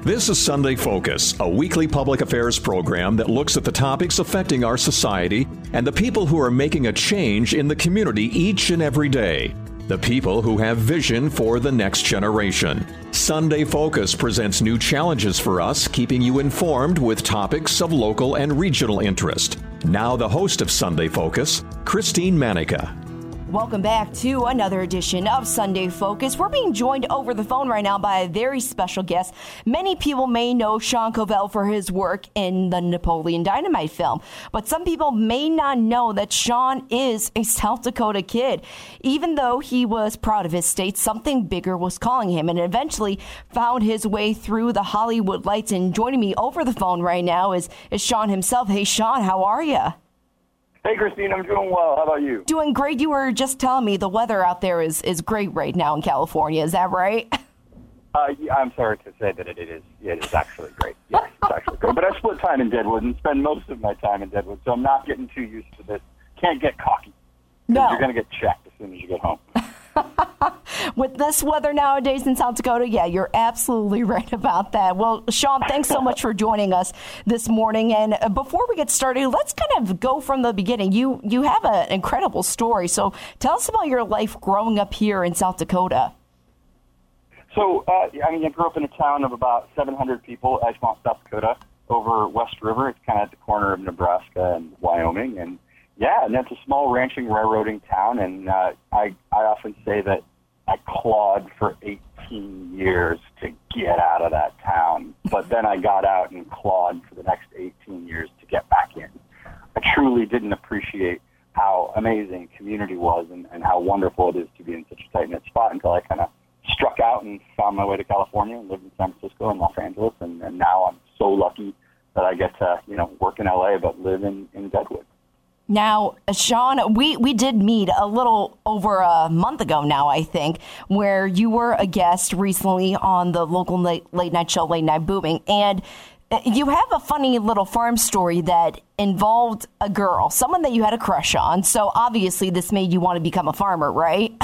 This is Sunday Focus, a weekly public affairs program that looks at the topics affecting our society and the people who are making a change in the community each and every day. The people who have vision for the next generation. Sunday Focus presents new challenges for us, keeping you informed with topics of local and regional interest. Now the host of Sunday Focus, Christine Manica. Welcome back to another edition of Sunday Focus. We're being joined over the phone right now by a very special guest. Many people may know Sean Covell for his work in the Napoleon Dynamite film, but some people may not know that Sean is a South Dakota kid. Even though he was proud of his state, something bigger was calling him, and eventually found his way through the Hollywood lights. And joining me over the phone right now is Sean himself. Hey, Sean, how are you? Hey, Christine, I'm doing well. How about you? Doing great. You were just telling me the weather out there is great right now in California. Is that right? Yeah, I'm sorry to say that it is. Yeah, it is actually great. Yes, it's actually great. But I split time in Deadwood and spend most of my time in Deadwood, so I'm not getting too used to this. Can't get cocky. No. You're going to get checked as soon as you get home. With this weather nowadays in South Dakota, yeah, you're absolutely right about that. Well, Sean, thanks so much for joining us this morning. And before we get started, let's kind of go from the beginning. You have an incredible story. So tell us about your life growing up here in South Dakota. So, I grew up in a town of about 700 people, Edgemont, South Dakota, over West River. It's kind of at the corner of Nebraska and Wyoming. And yeah, and that's a small ranching, railroading town. And I often say that I clawed for 18 years to get out of that town. But then I got out and clawed for the next 18 years to get back in. I truly didn't appreciate how amazing community was and how wonderful it is to be in such a tight-knit spot until I kind of struck out and found my way to California and lived in San Francisco and Los Angeles. And now I'm so lucky that I get to, work in L.A. but live in Deadwood. Now, Sean, we did meet a little over a month ago now, I think, where you were a guest recently on the local late night show, Late Night Booming. And you have a funny little farm story that involved a girl, someone that you had a crush on. So obviously this made you want to become a farmer, right?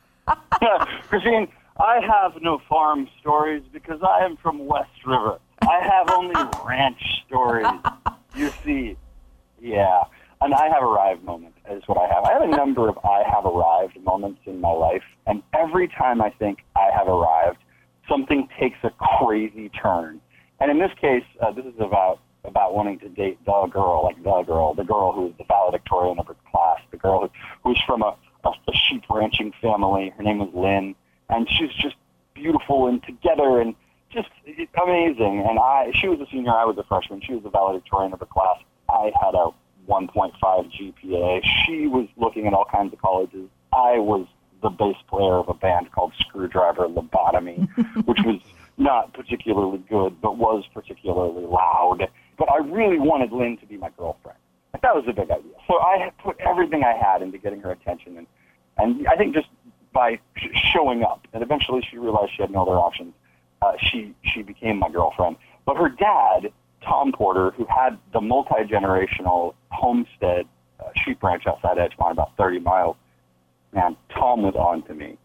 Christine, I have no farm stories because I am from West River. I have only ranch stories. You see, yeah. An I have arrived moment is what I have. I have a number of I have arrived moments in my life, and every time I think I have arrived, something takes a crazy turn. And in this case, this is about wanting to date the girl who is the valedictorian of her class, the girl who's from a sheep ranching family. Her name was Lynn, and she's just beautiful and together and just amazing. And she was a senior, I was a freshman. She was the valedictorian of her class. I had a 1.5 GPA. She was looking at all kinds of colleges. I was the bass player of a band called Screwdriver Lobotomy, which was not particularly good, but was particularly loud. But I really wanted Lynn to be my girlfriend. That was a big idea. So I had put everything I had into getting her attention, and I think just by showing up, and eventually she realized she had no other options. She became my girlfriend. But her dad, Tom Porter, who had the multi-generational homestead sheep ranch outside Edgemont, about 30 miles, man, Tom was on to me.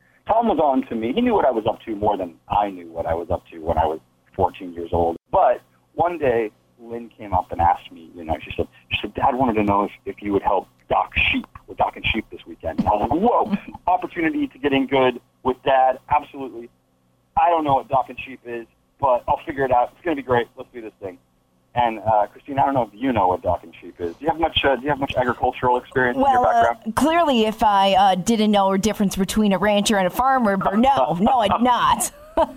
He knew what I was up to more than I knew what I was up to when I was 14 years old. But one day, Lynn came up and asked me, she said, Dad wanted to know if you would help dock sheep. We're docking sheep this weekend. And I was like, whoa, opportunity to get in good with Dad. Absolutely. I don't know what docking sheep is, but I'll figure it out. It's going to be great. Let's do this thing. And Christine, I don't know if you know what docking sheep is. Do you have much agricultural experience in your background? Clearly, if I didn't know a difference between a rancher and a farmer, but no, I did not.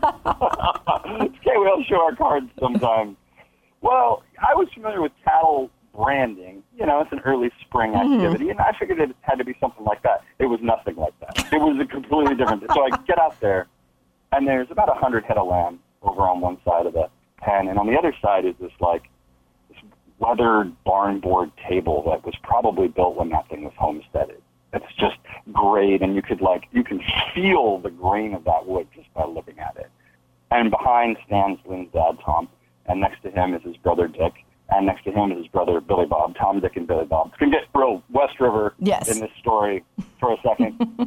Okay, we'll show our cards sometime. Well, I was familiar with cattle branding. It's an early spring activity, and I figured it had to be something like that. It was nothing like that. It was a completely different. So I get out there, and there's about 100 head of lamb over on one side of the pen, and on the other side is this weathered barn board table that was probably built when that thing was homesteaded. It's just great, and you can feel the grain of that wood just by looking at it. And behind stands Lynn's dad, Tom, and next to him is his brother Dick, and next to him is his brother Billy Bob. Tom, Dick, and Billy Bob. It's going to get real West River in this story for a second.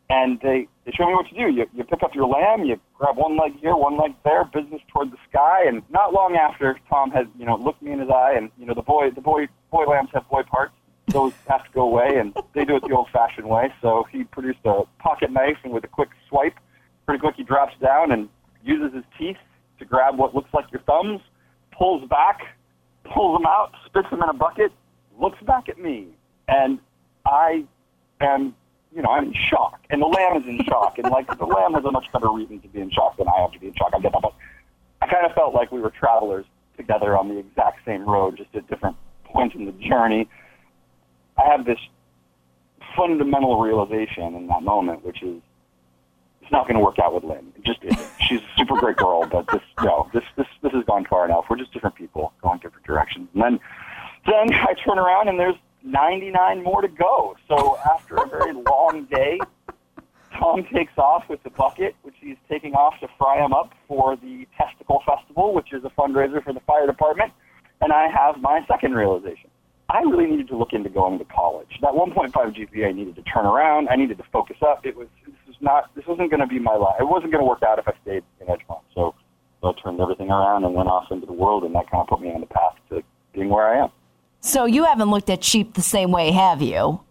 And they show me what to do. You pick up your lamb, you grab one leg here, one leg there, business toward the sky. And not long after, Tom had, looked me in his eye, and, the boy lambs have boy parts. Those have to go away, and they do it the old-fashioned way. So he produced a pocket knife, and with a quick swipe, pretty quick, he drops down and uses his teeth to grab what looks like your thumbs, pulls back, pulls them out, spits them in a bucket, looks back at me, and I am, I'm in shock, and the lamb is in shock, and the lamb has a much better reason to be in shock than I have to be in shock. I get that, but I kind of felt like we were travelers together on the exact same road, just at different points in the journey. I have this fundamental realization in that moment, which is it's not going to work out with Lynn. It just isn't. She's a super great girl, but this has gone far enough. We're just different people going different directions. And then I turn around and there's 99 more to go. So after a very long day, Tom takes off with the bucket, which he's taking off to fry him up for the Testicle Festival, which is a fundraiser for the fire department. And I have my second realization. I really needed to look into going to college. That 1.5 GPA needed to turn around. I needed to focus up. This wasn't going to be my life. It wasn't going to work out if I stayed in Edgemont. So I turned everything around and went off into the world, and that kind of put me on the path to being where I am. So you haven't looked at sheep the same way, have you?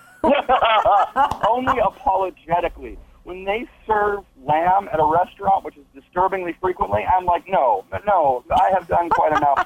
Only apologetically. When they serve lamb at a restaurant, which is disturbingly frequently, I'm like, no, I have done quite enough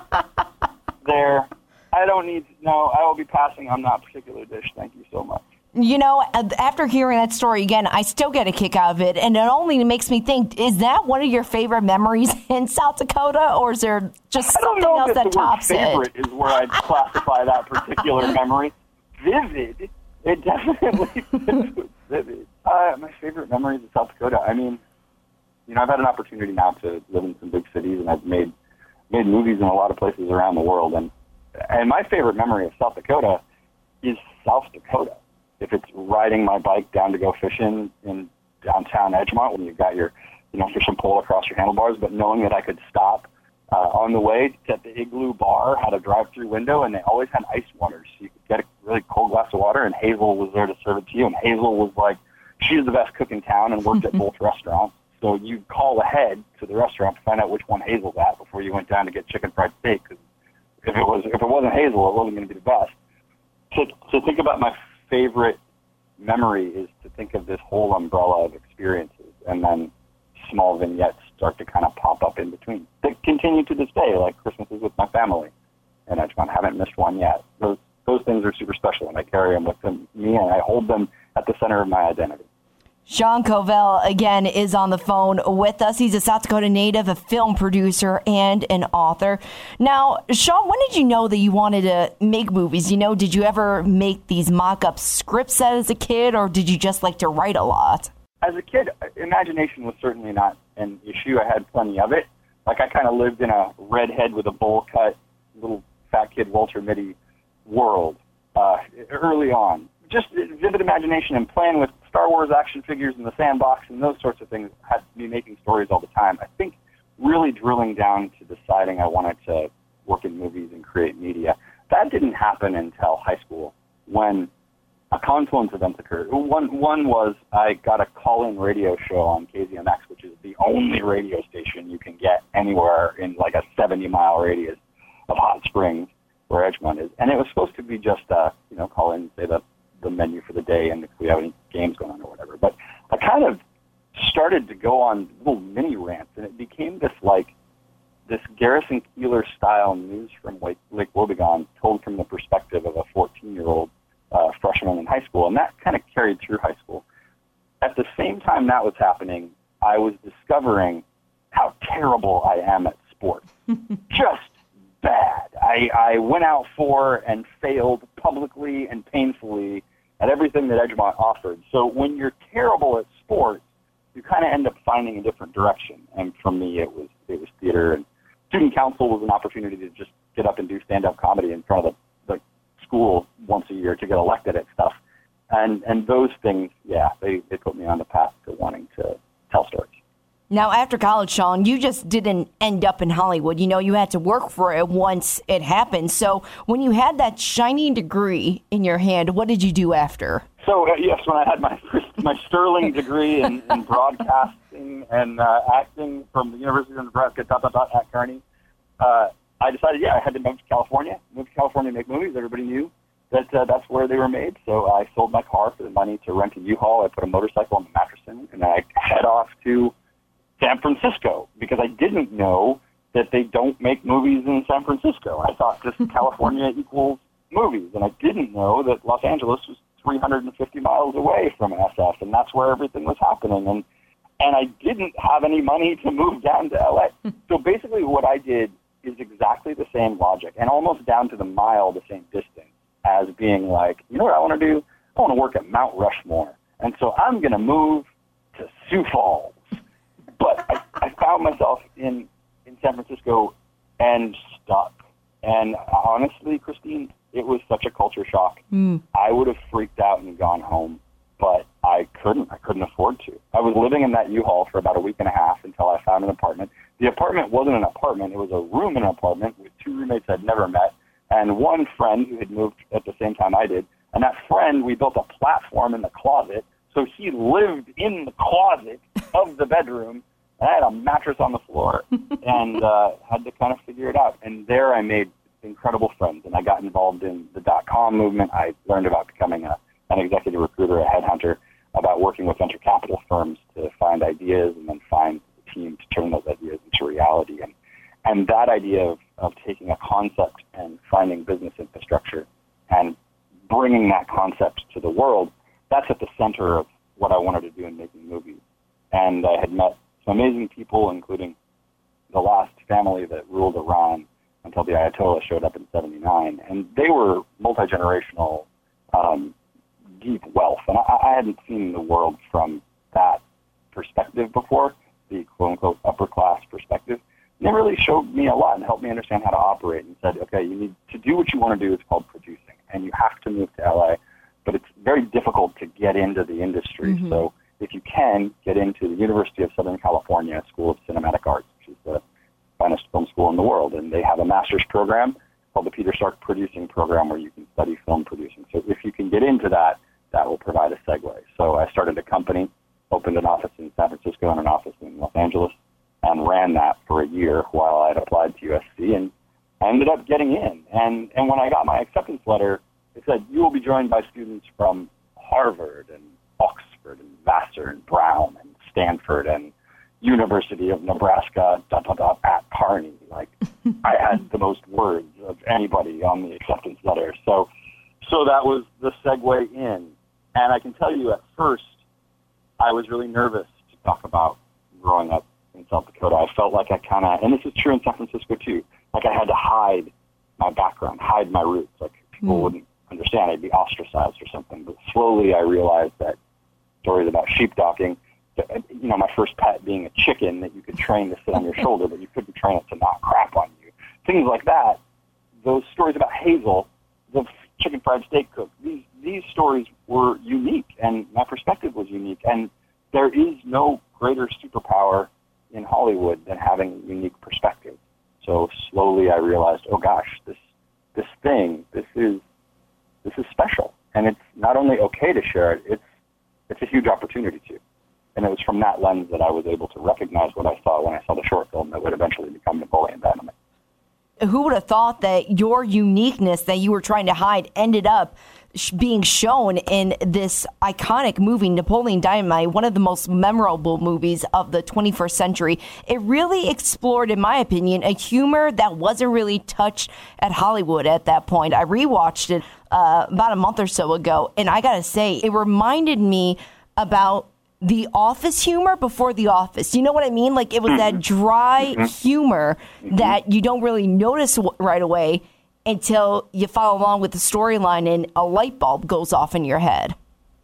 there. I don't need to know. I will be passing on that particular dish. Thank you so much. After hearing that story again, I still get a kick out of it. And it only makes me think, is that one of your favorite memories in South Dakota? Or is there just something else that tops it? I don't know if the word favorite is where I'd classify that particular memory. Vivid. It definitely was vivid. My favorite memories of South Dakota. I mean, I've had an opportunity now to live in some big cities, and I've made movies in a lot of places around the world. And my favorite memory of South Dakota is South Dakota. If it's riding my bike down to go fishing in downtown Edgemont when you've got your, fishing pole across your handlebars, but knowing that I could stop on the way at the Igloo Bar, had a drive-through window, and they always had ice waters. So you could get a really cold glass of water, and Hazel was there to serve it to you. And Hazel was like, she's the best cook in town and worked at both restaurants. So you call ahead to the restaurant to find out which one Hazel's at before you went down to get chicken fried steak, because if it wasn't Hazel, it wasn't going to be the best. So think about my favorite memory is to think of this whole umbrella of experiences, and then small vignettes start to kind of pop up in between. They continue to this day, like Christmases with my family, and I haven't missed one yet. Those things are super special, and I carry them with me, and I hold them at the center of my identity. Sean Covell, again, is on the phone with us. He's a South Dakota native, a film producer, and an author. Now, Sean, when did you know that you wanted to make movies? Did you ever make these mock-up scripts as a kid, or did you just like to write a lot? As a kid, imagination was certainly not an issue. I had plenty of it. I kind of lived in a redhead with a bowl cut, little fat kid Walter Mitty world early on. Just vivid imagination and playing with Star Wars action figures in the sandbox and those sorts of things had me making stories all the time. I think really drilling down to deciding I wanted to work in movies and create media, that didn't happen until high school when a confluence of events occurred. One was I got a call-in radio show on KZMX, which is the only radio station you can get anywhere in like a 70-mile radius of Hot Springs, where Edgemont is. And it was supposed to be just, call in and say the menu for the day and if we have any games going on or whatever. But I kind of started to go on little mini rants, and it became this Garrison Keillor style news from Lake Wobegon told from the perspective of a 14-year-old freshman in high school, and that kind of carried through high school. At the same time that was happening, I was discovering how terrible I am at sports. Just bad. I went out for and failed publicly and painfully at everything that Edgemont offered. So when you're terrible at sports, you kind of end up finding a different direction. And for me, it was theater. And student council was an opportunity to just get up and do stand-up comedy in front of the school once a year to get elected at stuff. And those things, they put me on the path to wanting to tell stories. Now, after college, Sean, you just didn't end up in Hollywood. You had to work for it once it happened. So when you had that shiny degree in your hand, what did you do after? So, yes, when I had my first my sterling degree in broadcasting and acting from the University of Nebraska, at Kearney, I decided, I had to move to California. Move to California to make movies. Everybody knew that that's where they were made. So I sold my car for the money to rent a U-Haul. I put a motorcycle on the mattress in, and I head off to San Francisco because I didn't know that they don't make movies in San Francisco. I thought just California equals movies, and I didn't know that Los Angeles was 350 miles away from SF, and that's where everything was happening. And I didn't have any money to move down to LA. So basically what I did is exactly the same logic, and almost down to the mile the same distance as being like, you know what I want to do? I want to work at Mount Rushmore. And so I'm going to move to Sioux Falls. But I found myself in San Francisco and stuck. And honestly, Christine, it was such a culture shock. I would have freaked out and gone home, but I couldn't afford to. I was living in that U-Haul for about a week and a half until I found an apartment. The apartment wasn't an apartment. It was a room in an apartment with two roommates I'd never met and one friend who had moved at the same time I did. And that friend, we built a platform in the closet, so he lived in the closet of the bedroom. And I had a mattress on the floor and had to kind of figure it out. And there I made incredible friends, and I got involved in the .com movement. I learned about becoming an executive recruiter, a headhunter, about working with venture capital firms to find ideas and then find the team to turn those ideas into reality. And that idea of taking a concept and finding business infrastructure and bringing that concept to the world, that's at the center of what I wanted to do in making movies. And I had met some amazing people, including the last family that ruled Iran until the Ayatollah showed up in '79. And they were multi-generational, deep wealth. And I hadn't seen the world from that perspective before, the quote-unquote upper-class perspective. And they really showed me a lot and helped me understand how to operate and said, okay, you need to do what you want to do. It's called producing. And you have to move to LA. But it's very difficult to get into the industry. Mm-hmm. So if you can, get into the University of Southern California School of Cinematic Arts, which is the finest film school in the world. And they have a master's program called the Peter Stark Producing Program where you can study film producing. So if you can get into that, that will provide a segue. So I started a company, opened an office in San Francisco and an office in Los Angeles, and ran that for a year while I had applied to USC, and I ended up getting in. And when I got my acceptance letter, it said, you will be joined by students from Harvard and Oxford and Vassar and Brown and Stanford and University of Nebraska, at Kearney. Like, I had the most words of anybody on the acceptance letter. So that was the segue in. And I can tell you at first, I was really nervous to talk about growing up in South Dakota. I felt like I kind of, and this is true in San Francisco too, like I had to hide my background, hide my roots. Like people wouldn't understand. I'd be ostracized or something. But slowly I realized that stories about sheepdocking, you know, my first pet being a chicken that you could train to sit on your shoulder, but you couldn't train it to not crap on you. Things like that. Those stories about Hazel, the chicken fried steak cook, these stories were unique, and my perspective was unique. And there is no greater superpower in Hollywood than having a unique perspective. So slowly I realized, oh gosh, this is special. And it's not only okay to share it, it's a huge opportunity to. And it was from that lens that I was able to recognize what I saw when I saw the short film that would eventually become Napoleon Dynamite. Who would have thought that your uniqueness that you were trying to hide ended up being shown in this iconic movie, Napoleon Dynamite, one of the most memorable movies of the 21st century. It really explored, in my opinion, a humor that wasn't really touched at Hollywood at that point. I rewatched it about a month or so ago, and I gotta say, it reminded me about The Office humor before The Office. You know what I mean? Like, it was that dry humor that you don't really notice right away until you follow along with the storyline and a light bulb goes off in your head.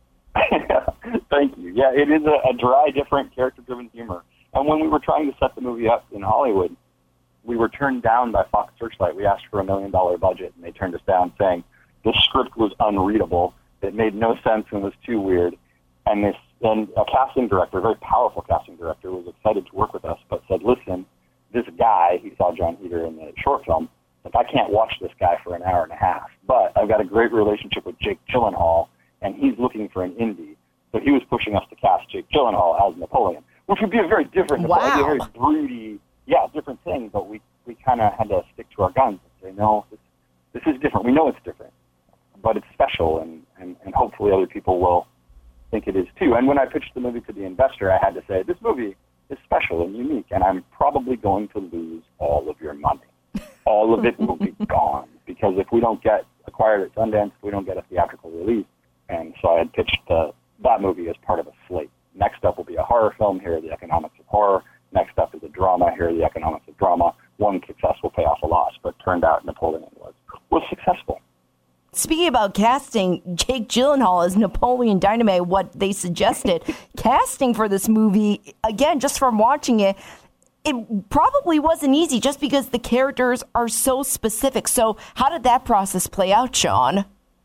Thank you. Yeah, it is a dry, different, character-driven humor. And when we were trying to set the movie up in Hollywood, we were turned down by Fox Searchlight. We asked for $1 million budget, and they turned us down saying the script was unreadable. It made no sense and was too weird. And a casting director, a very powerful casting director, was excited to work with us, but said, listen, this guy, he saw John Heder in the short film, like, I can't watch this guy for an hour and a half, but I've got a great relationship with Jake Gyllenhaal, and he's looking for an indie. So he was pushing us to cast Jake Gyllenhaal as Napoleon, which would be a very different, wow. a very broody, different thing. But we kind of had to stick to our guns and say, no, this is different. We know it's different, but it's special, and hopefully other people will think it is too. And when I pitched the movie to the investor, I had to say, this movie is special and unique, and I'm probably going to lose all of your money. All of it will be gone, because if we don't get acquired at Sundance, if we don't get a theatrical release. And so I had pitched that movie as part of a slate. Next up will be a horror film. Here are the economics of horror. Next up is a drama. Here are the economics of drama. One success will pay off a loss, but turned out Napoleon was successful. Speaking about casting, Jake Gyllenhaal as Napoleon Dynamite, what they suggested, casting for this movie, again, just from watching it, it probably wasn't easy just because the characters are so specific. So how did that process play out, Sean?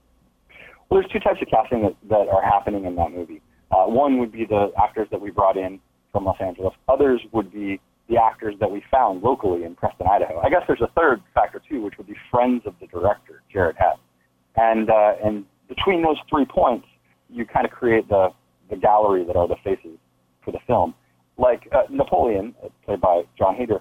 Well, there's two types of casting that are happening in that movie. One would be the actors that we brought in from Los Angeles. Others would be the actors that we found locally in Preston, Idaho. I guess there's a third factor, too, which would be friends of the director, Jared Hess. And between those 3 points, you kind of create the gallery that are the faces for the film. Like Napoleon, played by Jon Heder,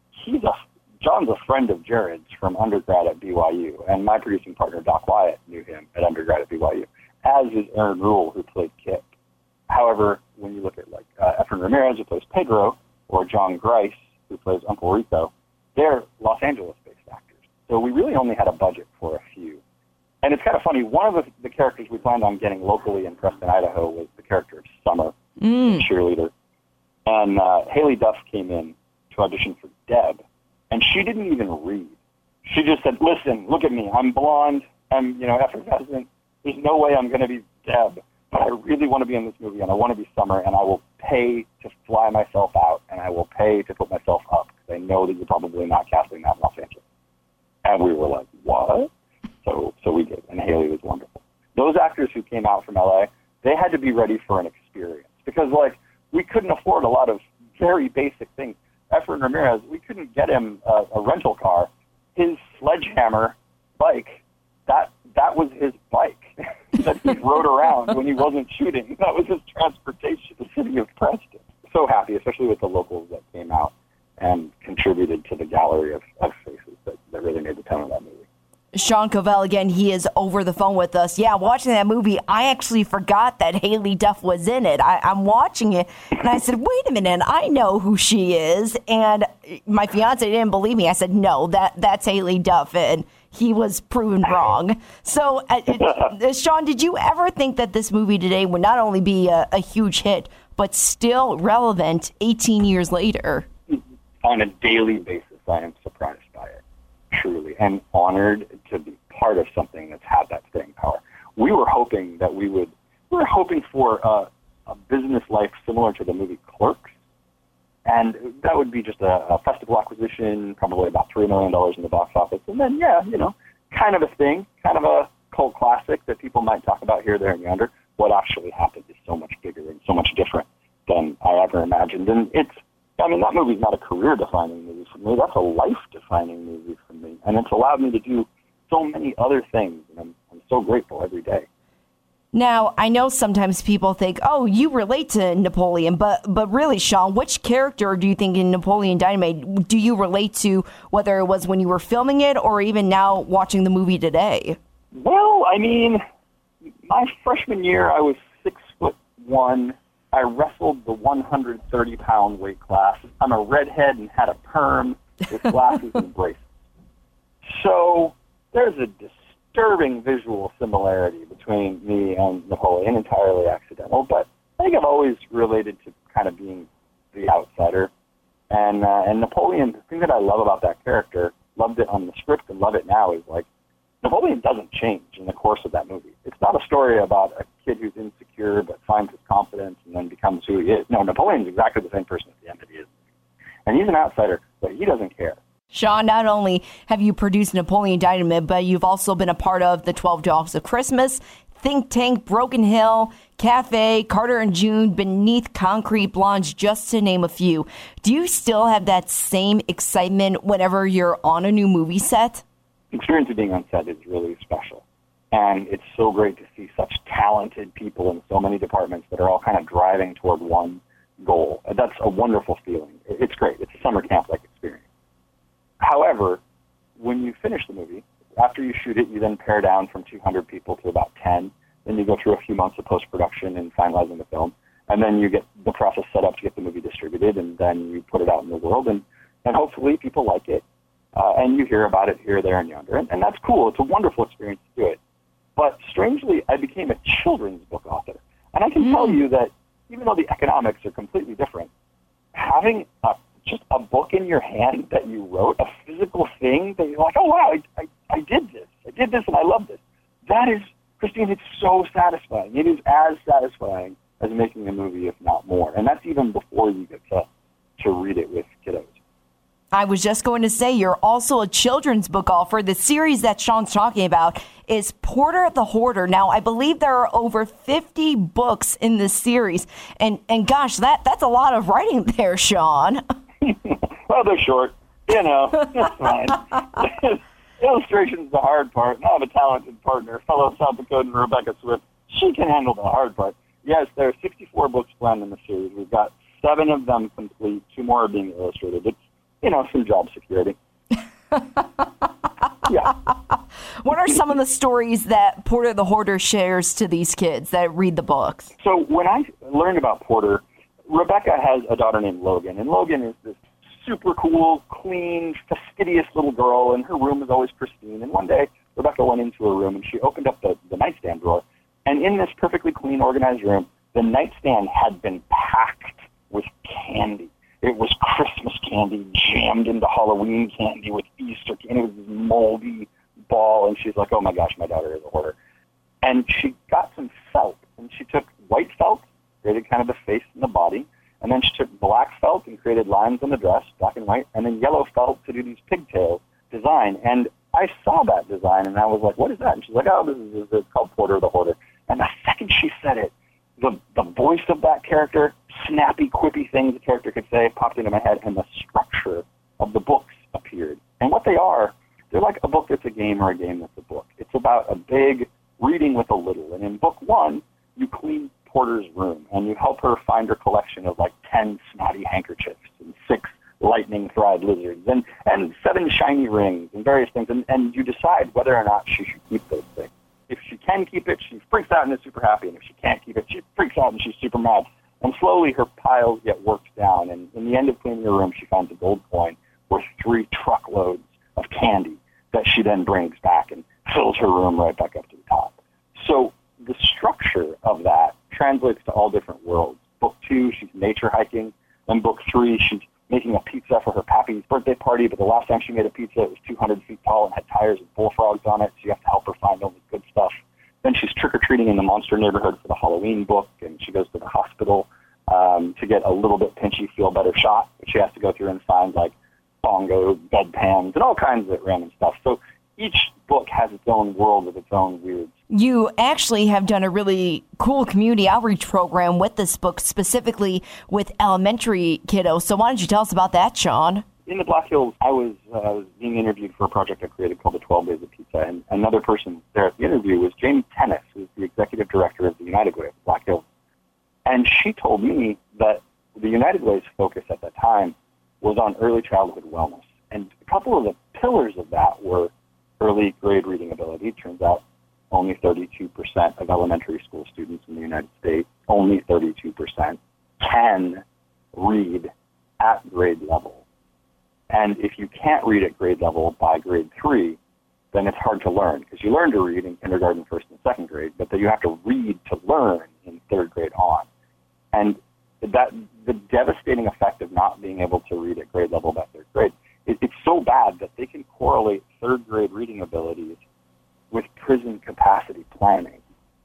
John's a friend of Jared's from undergrad at BYU, and my producing partner, Doc Wyatt, knew him at undergrad at BYU, as is Aaron Rule, who played Kip. However, when you look at Efren Ramirez, who plays Pedro, or John Grice, who plays Uncle Rico, they're Los Angeles-based actors. So we really only had a budget for a few. And it's kind of funny, one of the characters we planned on getting locally in Preston, Idaho was the character of Summer, the cheerleader. And Haley Duff came in to audition for Deb, and she didn't even read. She just said, listen, look at me. I'm blonde. I'm, effervescent. There's no way I'm going to be Deb, but I really want to be in this movie, and I want to be Summer, and I will pay to fly myself out, and I will pay to put myself up, because I know that you're probably not casting that in Los Angeles. And we were like, what? So we did, and Haley was wonderful. Those actors who came out from L.A., they had to be ready for an experience, because, we couldn't afford a lot of very basic things. Efren Ramirez, we couldn't get him a rental car. His sledgehammer bike, that was his bike that he rode around when he wasn't shooting. That was his transportation, the city of Preston. So happy, especially with the locals that came out and contributed to the gallery of faces that really made the tone of that movie. Sean Covell, again, he is over the phone with us. Yeah, watching that movie, I actually forgot that Haley Duff was in it. I'm watching it, and I said, wait a minute, I know who she is. And my fiance didn't believe me. I said, no, that's Haley Duff, and he was proven wrong. So, Sean, did you ever think that this movie today would not only be a huge hit, but still relevant 18 years later? On a daily basis, I am surprised by it. Truly, and honored to be part of something that's had that staying power. We were hoping for a business life similar to the movie Clerks, and that would be just a festival acquisition, probably about $3 million in the box office, and then kind of a thing, kind of a cult classic that people might talk about here, there, and yonder. What actually happened is so much bigger and so much different than I ever imagined, and that movie's not a career-defining movie for me. That's a life-defining movie for me. And it's allowed me to do so many other things, and I'm so grateful every day. Now, I know sometimes people think, oh, you relate to Napoleon, but really, Sean, which character do you think in Napoleon Dynamite do you relate to, whether it was when you were filming it or even now watching the movie today? Well, my freshman year, I was 6'1". I wrestled the 130-pound weight class. I'm a redhead and had a perm with glasses and braces. So there's a disturbing visual similarity between me and Napoleon, entirely accidental, but I think I've always related to kind of being the outsider. And Napoleon, the thing that I love about that character, loved it on the script and love it now, is Napoleon doesn't change in the course of that movie. It's not a story about a kid who's insecure but finds his confidence and then becomes who he is. No, Napoleon's exactly the same person at the end that he is. And he's an outsider, but he doesn't care. Sean, not only have you produced Napoleon Dynamite, but you've also been a part of the 12 Dogs of Christmas, Think Tank, Broken Hill, Cafe, Carter and June, Beneath Concrete Blondes, just to name a few. Do you still have that same excitement whenever you're on a new movie set? The experience of being on set is really special. And it's so great to see such talented people in so many departments that are all kind of driving toward one goal. That's a wonderful feeling. It's great. It's a summer camp-like experience. However, when you finish the movie, after you shoot it, you then pare down from 200 people to about 10. Then you go through a few months of post-production and finalizing the film. And then you get the process set up to get the movie distributed, and then you put it out in the world, and hopefully people like it. And you hear about it here, there, and yonder. And that's cool. It's a wonderful experience to do it. But strangely, I became a children's book author. And I can tell you that even though the economics are completely different, having just a book in your hand that you wrote, a physical thing that you're like, oh, wow, I did this. I did this and I love this. That is, Christine, it's so satisfying. It is as satisfying as making a movie, if not more. And that's even before you get to read it with kiddos. I was just going to say, you're also a children's book author. The series that Sean's talking about is Porter the Hoarder. Now, I believe there are over 50 books in this series. And gosh, that's a lot of writing there, Sean. Well, they're short. It's fine. Illustration's the hard part. I have a talented partner, fellow South Dakotan Rebecca Swift. She can handle the hard part. Yes, there are 64 books planned in the series. We've got 7 of them complete. 2 more are being illustrated. It's, some job security. Yeah. What are some of the stories that Porter the Hoarder shares to these kids that read the books? So when I learned about Porter, Rebecca has a daughter named Logan, and Logan is this super cool, clean, fastidious little girl, and her room is always pristine. And one day, Rebecca went into her room, and she opened up the nightstand drawer, and in this perfectly clean, organized room, the nightstand had been packed with candy. It was Christmas candy jammed into Halloween candy with Easter candy. It was this moldy ball, and she's like, oh my gosh, my daughter is a hoarder. And she got some felt, and she took white felt, created kind of the face and the body, and then she took black felt and created lines on the dress, black and white, and then yellow felt to do these pigtail design. And I saw that design, and I was like, what is that? And she's like, oh, this is called Porter the Hoarder. And the second she said it, the voice of that character, snappy, quippy things the character could say, popped into my head, and the structure of the books appeared. And what they are, they're like a book that's a game or a game that's a book. It's about a big reading with a little. And in book 1, you clean Porter's room, and you help her find her collection of like 10 snotty handkerchiefs and 6 lightning-fried lizards and 7 shiny rings and various things. And you decide whether or not she should keep those things. If she can keep it, she freaks out and is super happy. And if she can't keep it, she freaks out and she's super mad. And slowly her piles get worked down. And in the end of cleaning her room, she finds a gold coin worth 3 truckloads of candy that she then brings back and fills her room right back up to the top. So the structure of that translates to all different worlds. Book 2, she's nature hiking. Then book 3, she's making a pizza for her pappy's birthday party, but the last time she made a pizza, it was 200 feet tall and had tires and bullfrogs on it, so you have to help her find all the good stuff. Then she's trick-or-treating in the monster neighborhood for the Halloween book, and she goes to the hospital to get a little bit pinchy, feel-better shot, but she has to go through and find, like, bongo, bedpans, and all kinds of random stuff. So each book has its own world with its own weird. You actually have done a really cool community outreach program with this book, specifically with elementary kiddos. So why don't you tell us about that, Sean? In the Black Hills, I was being interviewed for a project I created called the 12 Days of Pizza, and another person there at the interview was Jane Tennis, who's the executive director of the United Way of the Black Hills. And she told me that the United Way's focus at that time was on early childhood wellness. And a couple of the pillars of that were early grade reading ability. It turns out only 32% of elementary school students in the United States, only 32%, can read at grade level. And if you can't read at grade level by grade 3, then it's hard to learn, because you learn to read in kindergarten, first and second grade, but then you have to read to learn in third grade on. And that the devastating effect of not being able to read at grade level by third grade, it's so bad that they can correlate third grade reading abilities with prison capacity planning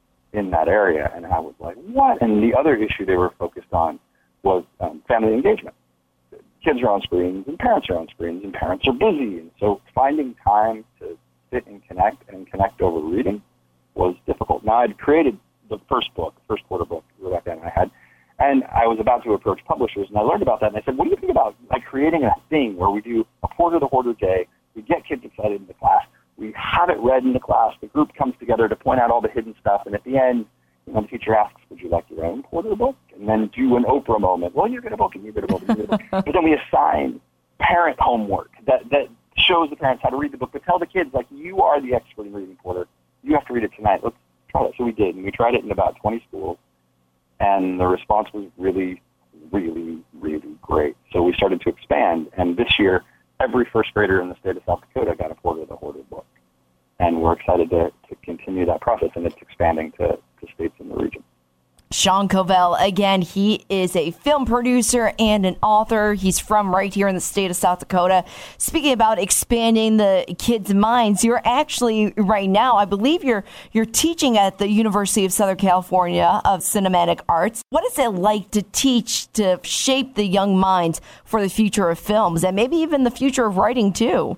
in that area. And I was like, what? And the other issue they were focused on was family engagement. Kids are on screens and parents are on screens and parents are busy. And so finding time to sit and connect over reading was difficult. Now, I'd created the first Porter book, Rebecca and I had, and I was about to approach publishers, and I learned about that, and I said, what do you think about like creating a thing where we do a Porter the Hoarder Day, we get kids excited in the class, We have it read in the class. The group comes together to point out all the hidden stuff. And at the end, the teacher asks, would you like your own Porter book? And then do an Oprah moment. Well, you get a book, and you get a book, and you get a book. But then we assign parent homework that shows the parents how to read the book. But tell the kids, like, you are the expert in reading, Porter. You have to read it tonight. Let's try it. So we did. And we tried it in about 20 schools. And the response was really, really, really great. So we started to expand. And this year, every first grader in the state of South Dakota got a Porter the Hoarder book. And we're excited to continue that process, and it's expanding to states in the region. Sean Covell, again, he is a film producer and an author. He's from right here in the state of South Dakota. Speaking about expanding the kids' minds, you're actually right now, I believe you're teaching at the University of Southern California of Cinematic Arts. What is it like to teach, to shape the young minds for the future of films and maybe even the future of writing too?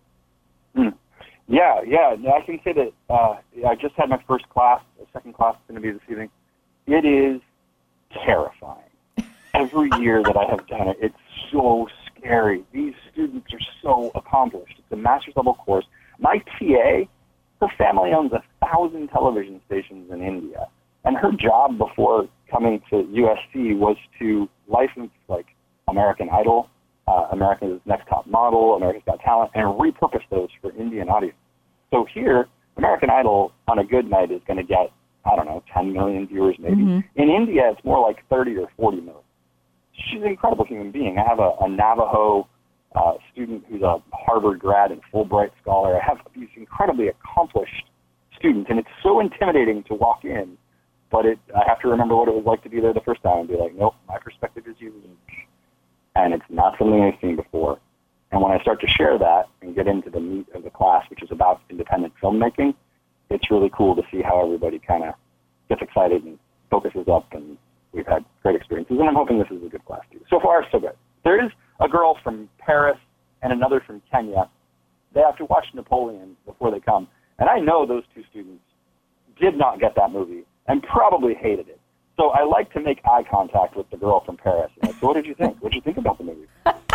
Yeah. I can say that I just had my first class. The second class is going to be this evening. It is terrifying. Every year that I have done it, it's so scary. These students are so accomplished. It's a master's level course. My TA, her family owns 1,000 television stations in India. And her job before coming to USC was to license, like, American Idol, America's Next Top Model, America's Got Talent, and repurpose those for Indian audience. So here, American Idol on a good night is going to get, 10 million viewers maybe. Mm-hmm. In India, it's more like 30 or 40 million. She's an incredible human being. I have a Navajo student who's a Harvard grad and Fulbright scholar. I have these incredibly accomplished students, and it's so intimidating to walk in, but I have to remember what it was like to be there the first time and be like, nope, my perspective is unique, and it's not something I've seen before. And when I start to share that and get into the meat of the class, which is about independent filmmaking, it's really cool to see how everybody kind of gets excited and focuses up, and we've had great experiences, and I'm hoping this is a good class too. So far, so good. There is a girl from Paris and another from Kenya. They have to watch Napoleon before they come, and I know those two students did not get that movie and probably hated it. So I like to make eye contact with the girl from Paris. Like, so what did you think? What did you think about the movie?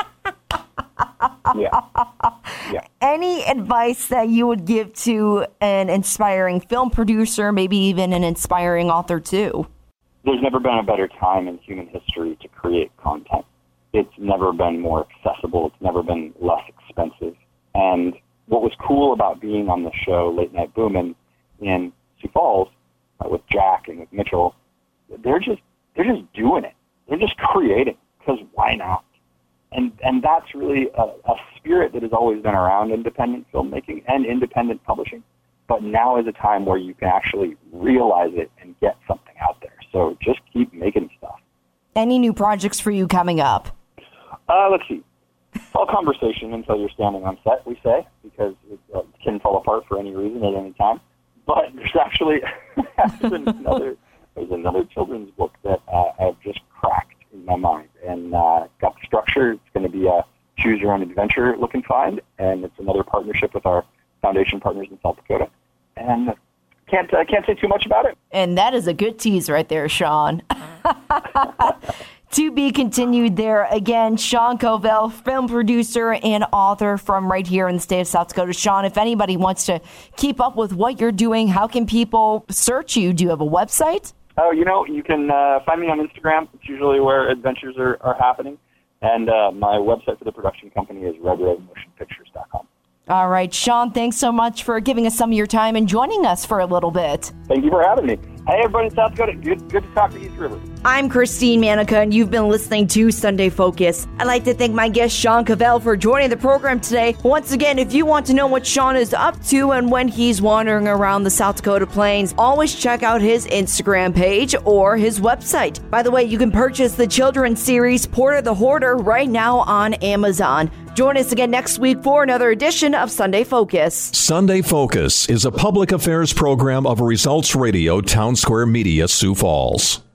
Yeah. Any advice that you would give to an inspiring film producer, maybe even an inspiring author too? There's never been a better time in human history to create content. It's never been more accessible. It's never been less expensive. And what was cool about being on the show Late Night Boomin' in Sioux Falls with Jack and with Mitchell, they're just doing it. They're just creating, because why not? And that's really a spirit that has always been around independent filmmaking and independent publishing. But now is a time where you can actually realize it and get something out there. So just keep making stuff. Any new projects for you coming up? Let's see. All conversation until you're standing on set, we say, because it can fall apart for any reason at any time. But there's actually there's another children's book that I've just cracked in my mind and got the structure. It's going to be a choose-your-own-adventure looking find, and it's another partnership with our foundation partners in South Dakota. And can't say too much about it. And that is a good tease right there, Sean. To be continued there. Again, Sean Covell, film producer and author from right here in the state of South Dakota. Sean, if anybody wants to keep up with what you're doing, how can people search you? Do you have a website? Oh, you can find me on Instagram. It's usually where adventures are happening. And my website for the production company is redroadmotionpictures.com. All right, Sean, thanks so much for giving us some of your time and joining us for a little bit. Thank you for having me. Hey, everybody in South Dakota. Good to talk to East River. I'm Christine Manica, and you've been listening to Sunday Focus. I'd like to thank my guest, Sean Covell, for joining the program today. Once again, if you want to know what Sean is up to and when he's wandering around the South Dakota plains, always check out his Instagram page or his website. By the way, you can purchase the children's series Porter the Hoarder right now on Amazon. Join us again next week for another edition of Sunday Focus. Sunday Focus is a public affairs program of Results Radio Town Square Media, Sioux Falls.